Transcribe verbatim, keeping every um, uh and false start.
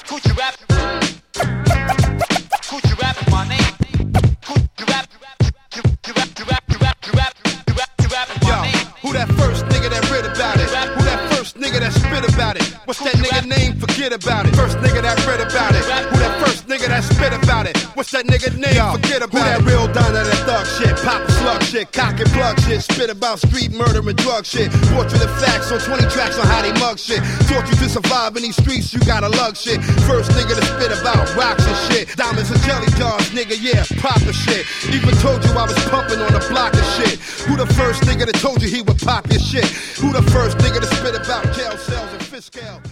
Could you rap? Could you rap my name? Could you rap? You rap, you rap, you rap, you rap, you rap, you rap my name. Who that first nigga that read about it? Who that first nigga that spit about it? What's that nigga name? Forget about it. First nigga that read about it. Who that first nigga that spit about it? What's that nigga name? Forget about it. Who that real Donna that thug shit? Pop a slug shit, cock and plug shit, spit about street murder and drug shit. Portrait of facts on twenty tracks on how they mug shit. Taught you to survive in these streets, you gotta lug shit. First nigga to spit about rocks and shit. Diamonds and jelly jars, nigga, yeah, proper shit. Even told you I was pumping on the block of shit. Who the first nigga that told you he would pop your shit? Who the first nigga to spit about jail cells and fiscal?